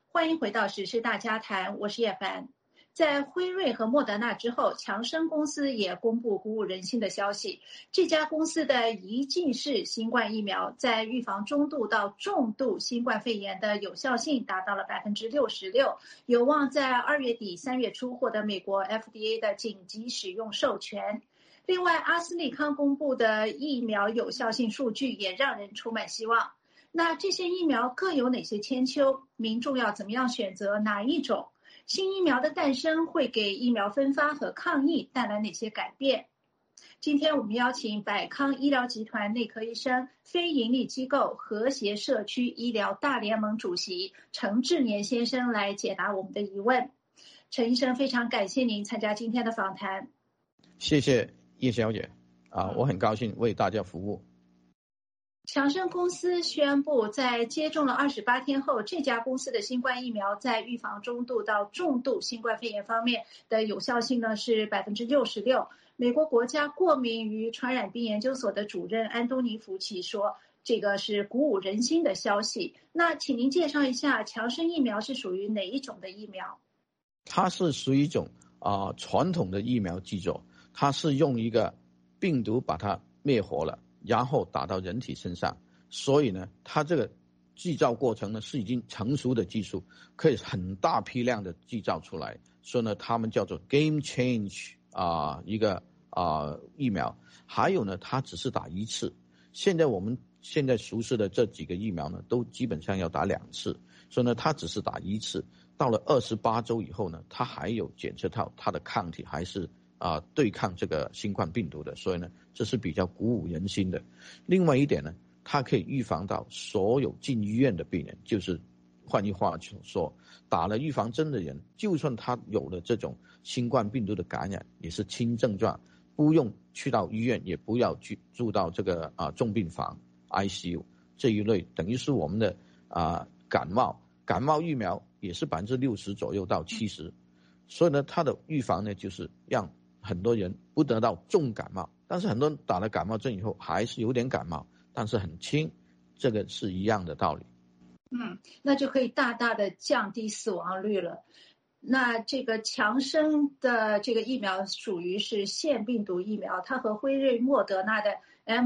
欢迎回到时事大家谈，我是叶凡。在辉瑞和莫德纳之后，强生公司也公布鼓舞人心的消息。这家公司的一剂式新冠疫苗在预防中度到重度新冠肺炎的有效性达到了66%，有望在2月底3月初获得美国 FDA 的紧急使用授权。另外，阿斯利康公布的疫苗有效性数据也让人充满希望。那这些疫苗各有哪些千秋？民众要怎么样选择哪一种？新疫苗的诞生会给疫苗分发和抗疫带来哪些改变？今天我们邀请百康医疗集团内科医生、非营利机构和谐社区医疗大联盟主席陈志年先生来解答我们的疑问。陈医生，非常感谢您参加今天的访谈。 谢谢叶小姐我很高兴为大家服务。 强生公司宣布，在接种了28天后，这家公司的新冠疫苗在预防中度到重度新冠肺炎方面的有效性呢是66%。美国国家过敏与传染病研究所的主任安东尼·福奇说，这个是鼓舞人心的消息。那请您介绍一下，强生疫苗是属于哪一种的疫苗？ 它是属于一种传统的疫苗制作，它是用一个病毒把它灭活了，然后打到人体身上，所以呢，它这个制造过程呢是已经成熟的技术，可以很大批量的制造出来，所以呢，他们叫做 game change 一个疫苗。还有呢，它只是打一次。我们现在熟悉的这几个疫苗呢，都基本上要打2次，所以呢，它只是打一次。到了28周以后呢，它还有检测到它的抗体还是对抗这个新冠病毒的，所以呢，这是比较鼓舞人心的。另外一点呢，它可以预防到所有进医院的病人，就是换句话说，打了预防针的人，就算他有了这种新冠病毒的感染，也是轻症状，不用去到医院，也不要去住到这个重病房 ICU 这一类，等于是我们的感冒疫苗也是60%左右到70%，所以呢，它的预防呢就是让很多人不得到重感冒，但是很多人打了感冒针以后还是有点感冒，但是很轻，这个是一样的道理。 那就可以大大的降低死亡率了。那这个强生的这个疫苗属于是腺病毒疫苗，它和辉瑞、莫德纳的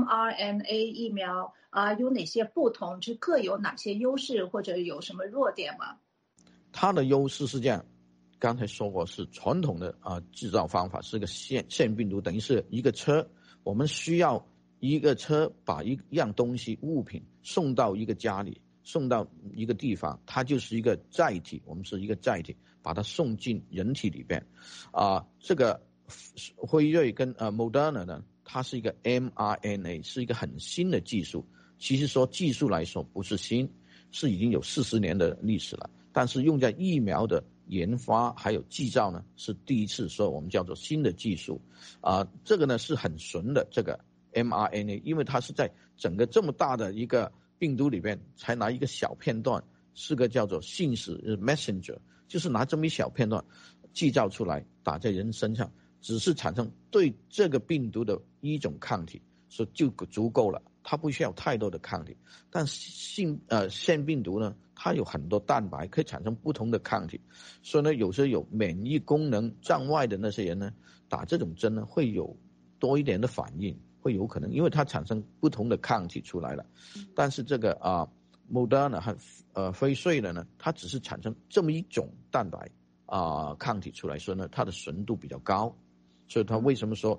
mRNA 疫苗有哪些不同？这各有哪些优势或者有什么弱点吗？ 它的优势是这样，刚才说过是传统的制造方法，是个腺病毒，等于是一个车，我们需要一个车把一样东西物品送到一个家里，送到一个地方，它就是一个载体，我们是一个载体，把它送进人体里边。这个辉瑞跟Moderna 呢，它是一个 mRNA， 是一个很新的技术。其实说技术来说不是新，是已经有40年的历史了，但是用在疫苗的研发还有制造呢是第一次，所以我们叫做新的技术。这个呢是很纯的这个 mRNA， 因为它是在整个这么大的一个病毒里边才拿一个小片段，是个叫做信使 messenger， 就是拿这么一小片段制造出来打在人身上，只是产生对这个病毒的一种抗体，所以就足够了，它不需要太多的抗体。但腺病毒呢，它有很多蛋白可以产生不同的抗体，所以呢，有时候有免疫功能障碍的那些人呢，打这种针呢会有多一点的反应，会有可能，因为它产生不同的抗体出来了。但是这个Moderna 和辉瑞的呢，它只是产生这么一种蛋白抗体出来，所以呢，它的纯度比较高，所以它为什么说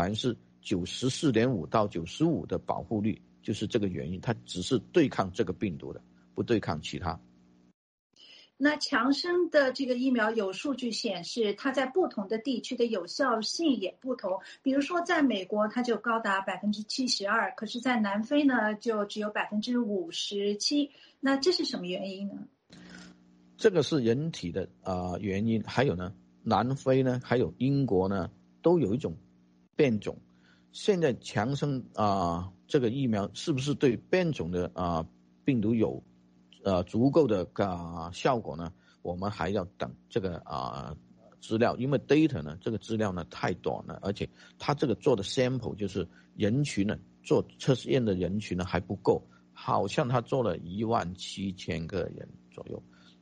94.5%到95%的保护率，就是这个原因，它只是对抗这个病毒的，不对抗其他。 那强生的这个疫苗有数据显示，它在不同的地区的有效性也不同。比如说，在美国它就高达72%，可是在南非呢就只有57%。那这是什么原因呢？ 这个是人体的原因，还有呢，南非呢，还有英国呢，都有一种变种。现在强生这个疫苗是不是对变种的病毒有足够的效果呢？我们还要等这个资料，因为 data 呢，这个资料呢太短了，而且它这个做的 sample 就是人群呢，做测验的人群呢还不够，好像他做了17000个人左右，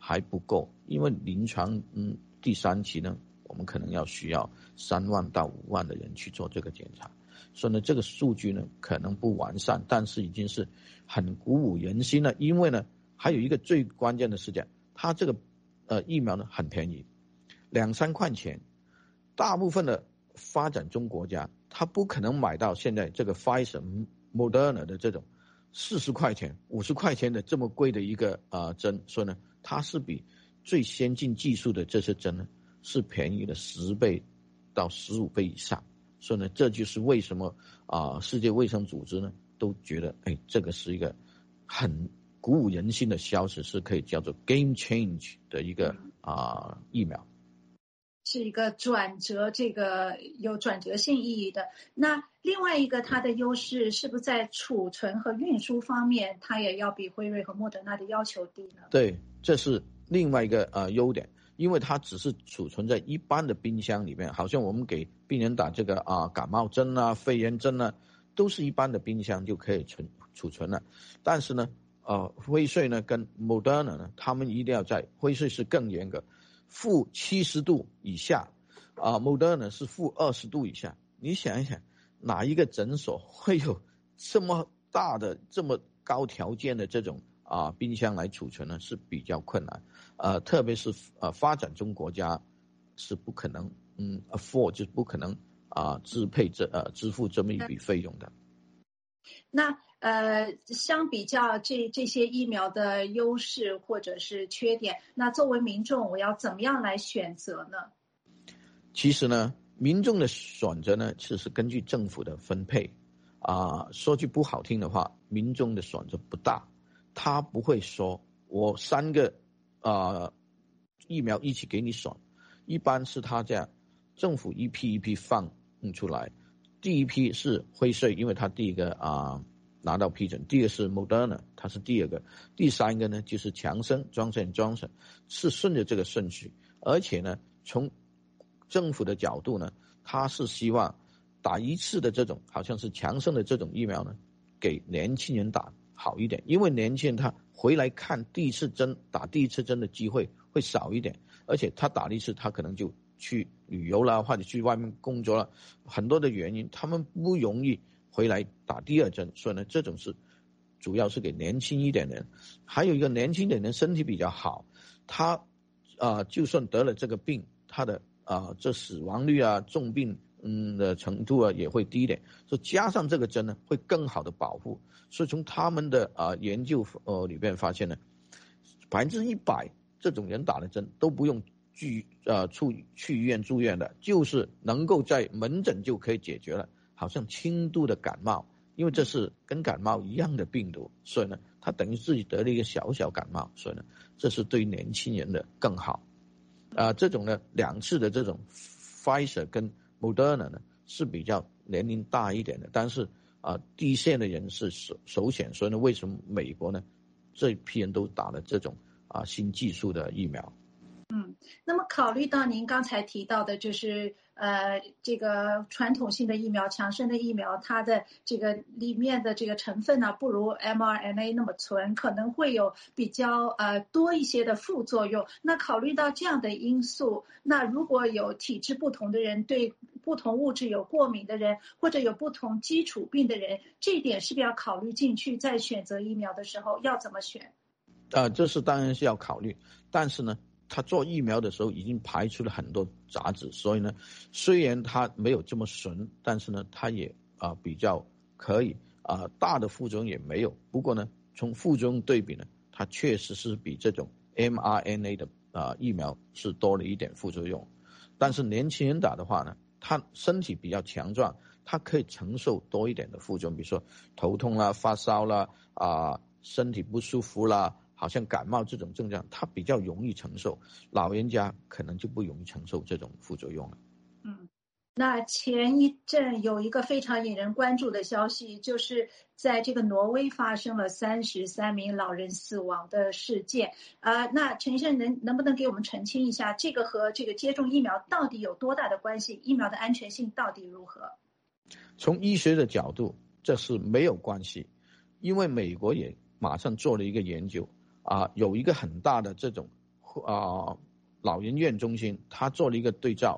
还不够，因为临床第3期呢，我们可能需要3万到5万的人去做这个检查，所以呢，这个数据呢可能不完善，但是已经是很鼓舞人心了。因为呢，还有一个最关键的事情，它这个疫苗呢很便宜，2-3块钱，大部分的发展中国家它不可能买到现在这个 Pfizer、Moderna 的这种40块钱、50块钱的这么贵的一个针，所以呢，它是比最先进技术的这些针呢是便宜了10倍到15倍以上，所以呢，这就是为什么世界卫生组织呢都觉得这个是一个很鼓舞人心的消息，是可以叫做 game change 的一个疫苗。 是一个转折，这个有转折性意义的。那另外一个它的优势是不是在储存和运输方面，它也要比辉瑞和莫德纳的要求低呢？ 对，这是另外一个优点，因为它只是储存在一般的冰箱里面，好像我们给病人打这个感冒针啊、肺炎针啊，都是一般的冰箱就可以储存了。但是呢，辉瑞呢跟 Moderna 呢，他们一定要在辉瑞是更严格。-70度以下，Moderna 是-20度以下。你想一想，哪一个诊所会有这么大的、这么高条件的这种冰箱来储存呢？是比较困难。特别是发展中国家是不可能afford 就是不可能支付这么一笔费用的。 那相比较这些疫苗的优势或者是缺点，那作为民众我要怎么样来选择呢？ 其实呢，民众的选择呢是根据政府的分配说句不好听的话，民众的选择不大，他不会说我3个疫苗一起给你选，一般是他这样，政府一批一批放出来，第一批是辉瑞，因为他第一个拿到批准，第二个是 Moderna， 它是第2个，第3个呢就是强生 Johnson & Johnson， 是顺着这个顺序。而且呢，从政府的角度呢，他是希望打一次的这种好像是强生的这种疫苗呢，给年轻人打好一点，因为年轻人他回来看打第一次针的机会会少一点，而且他打了一次他可能就去旅游啦，或者去外面工作了，很多的原因他们不容易回来打第2针，所以呢，这种是主要是给年轻一点的人。还有一个年轻一点的人身体比较好，他就算得了这个病，他的这死亡率重病的程度也会低一点，所以加上这个针呢会更好的保护。所以从他们的研究里边发现呢，100%这种人打的针都不用去医院住院的，就是能够在门诊就可以解决了，好像轻度的感冒，因为这是跟感冒一样的病毒，所以呢他等于自己得了一个小感冒，所以呢这是对年轻人的更好。这种呢2次的这种 Pfizer 跟 Moderna 呢是比较年龄大一点的，但是第一线的人是首选，所以呢为什么美国呢这一批人都打了这种新技术的疫苗。 那么考虑到您刚才提到的，就是这个传统性的疫苗、强生的疫苗，它的这个里面的这个成分呢，不如 mRNA 那么纯，可能会有比较多一些的副作用。那考虑到这样的因素，那如果有体质不同的人，对不同物质有过敏的人，或者有不同基础病的人，这一点是不是要考虑进去？在选择疫苗的时候要怎么选？ 这是当然是要考虑，但是呢他做疫苗的时候已经排除了很多杂质，所以呢虽然他没有这么纯，但是呢他也比较可以大的副作用也没有。不过呢从副作用对比呢，它确实是比这种 mRNA 的疫苗是多了一点副作用。但是年轻人打的话呢，他身体比较强壮，他可以承受多一点的副作用，比如说头痛啦、发烧啦身体不舒服啦，好像感冒这种症状，他比较容易承受，老人家可能就不容易承受这种副作用了。 那前一阵有一个非常引人关注的消息，就是在这个挪威发生了33名老人死亡的事件。那陈医生能不能给我们澄清一下，这个和这个接种疫苗到底有多大的关系？疫苗的安全性到底如何？ 从医学的角度，这是没有关系，因为美国也马上做了一个研究有一个很大的这种老人院中心，他做了一个对照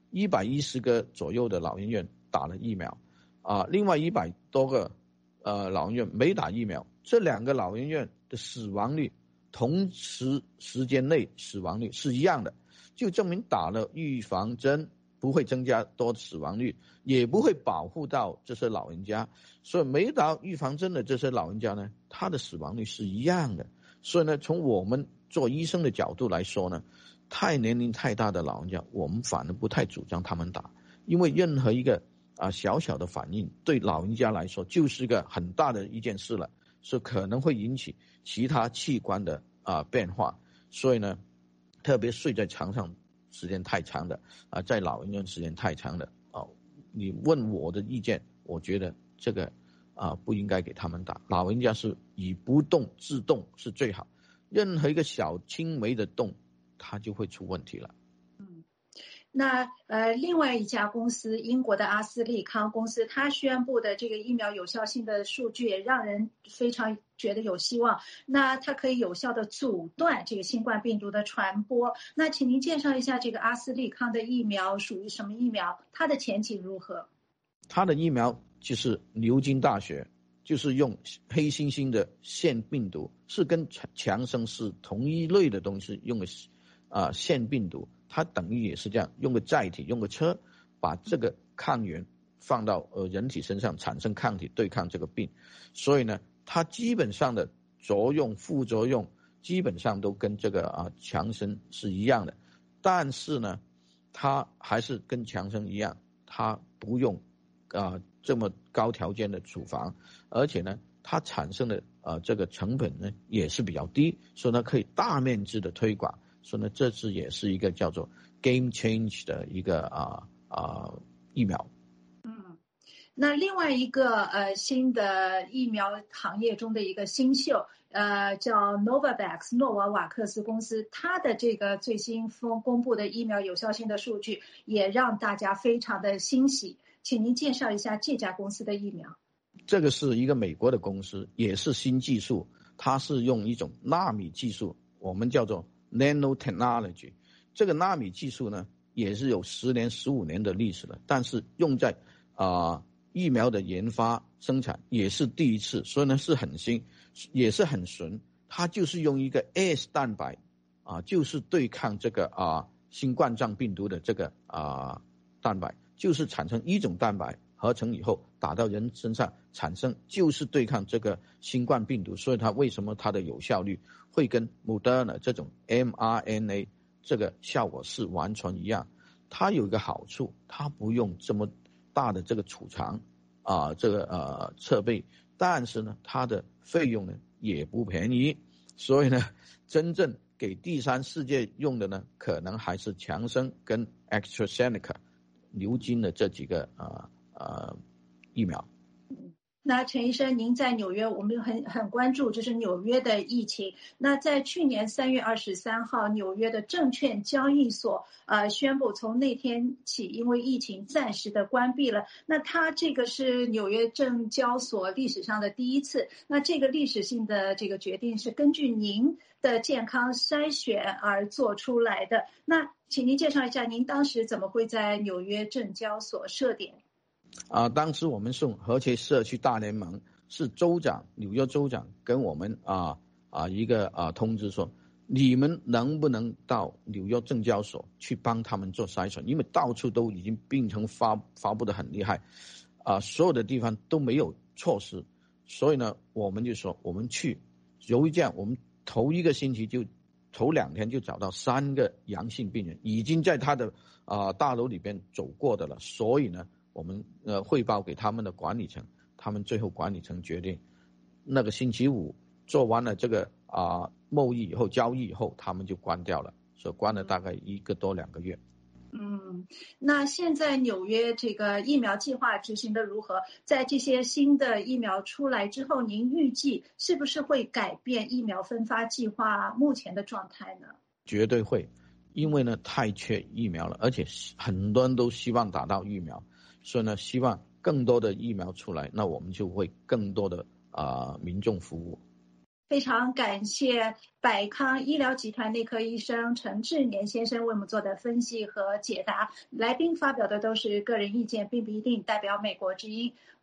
，110个左右的老人院打了疫苗，另外100多个老人院没打疫苗，这2个老人院的死亡率同时间内死亡率是一样的，就证明打了预防针不会增加多死亡率，也不会保护到这些老人家，所以没打预防针的这些老人家呢，他的死亡率是一样的。所以呢，从我们做医生的角度来说呢，年龄太大的老人家，我们反而不太主张他们打，因为任何一个小小的反应对老人家来说就是个很大的一件事了，所以可能会引起其他器官的变化。所以呢，特别睡在床上时间太长的在老人院时间太长的你问我的意见，我觉得这个不应该给他们打。老人家是以不动制动是最好，任何一个小轻微的动，它就会出问题了。 那另外一家公司，英国的阿斯利康公司，它宣布的这个疫苗有效性的数据也让人非常觉得有希望。那它可以有效的阻断这个新冠病毒的传播。那请您介绍一下这个阿斯利康的疫苗属于什么疫苗？它的前景如何？ 它的疫苗就是牛津大学，就是用黑猩猩的腺病毒，是跟强生是同一类的东西，用的腺病毒。它等于也是这样，用个载体，用个车，把这个抗原放到人体身上，产生抗体对抗这个病。所以呢，它基本上的作用、副作用基本上都跟这个强生是一样的，但是呢，它还是跟强生一样，它不用这么高条件的处方，而且呢，它产生的这个成本呢也是比较低，所以呢可以大面积的推广。所以呢，这次也是一个叫做 game change 的一个疫苗。 那另外一个新的疫苗行业中的一个新秀，叫 Novavax 诺瓦瓦克斯公司，它的这个最新公布的疫苗有效性的数据也让大家非常的欣喜。请您介绍一下这家公司的疫苗。 这个是一个美国的公司，也是新技术，它是用一种纳米技术，我们叫做nanotechnology。 这个纳米技术呢也是有10年15年的历史了，但是用在疫苗的研发生产也是第一次，所以呢是很新，也是很纯。它就是用一个 S 蛋白就是对抗这个新冠状病毒的这个蛋白，就是产生一种蛋白合成以后打到人身上，产生就是对抗这个新冠病毒。所以它为什么它的有效率会跟 Moderna 这种 mRNA 这个效果是完全一样？它有一个好处，它不用这么大的这个储藏这个设备，但是呢它的费用呢也不便宜。所以呢真正给第三世界用的呢，可能还是强生跟 AstraZeneca 牛津的这几个疫苗。 那陈医生，您在纽约，我们很关注就是纽约的疫情。那在去年3月23号，纽约的证券交易所宣布从那天起，因为疫情暂时的关闭了。那它这个是纽约证交所历史上的第一次。那这个历史性的这个决定是根据您的健康筛选而做出来的。那请您介绍一下，您当时怎么会在纽约证交所设点？ 当时我们送和谐社区大联盟是州长，纽约州长跟我们一个通知说，你们能不能到纽约证交所去帮他们做筛选，因为到处都已经病程发布的很厉害所有的地方都没有措施。所以呢我们就说我们去，由于这样我们头1个星期就头2天就找到3个阳性病人，已经在他的大楼里边走过的了。所以呢我们汇报给他们的管理层，他们最后管理层决定那个星期5做完了这个贸易以后交易以后，他们就关掉了，所以关了大概1个多2个月。 那现在纽约这个疫苗计划执行的如何？在这些新的疫苗出来之后，您预计是不是会改变疫苗分发计划目前的状态呢？ 绝对会，因为呢太缺疫苗了，而且很多人都希望打到疫苗，所以呢希望更多的疫苗出来，那我们就会更多的民众服务。 非常感谢百康医疗集团内科医生陈志年先生为我们做的分析和解答。来宾发表的都是个人意见，并不一定代表美国之音。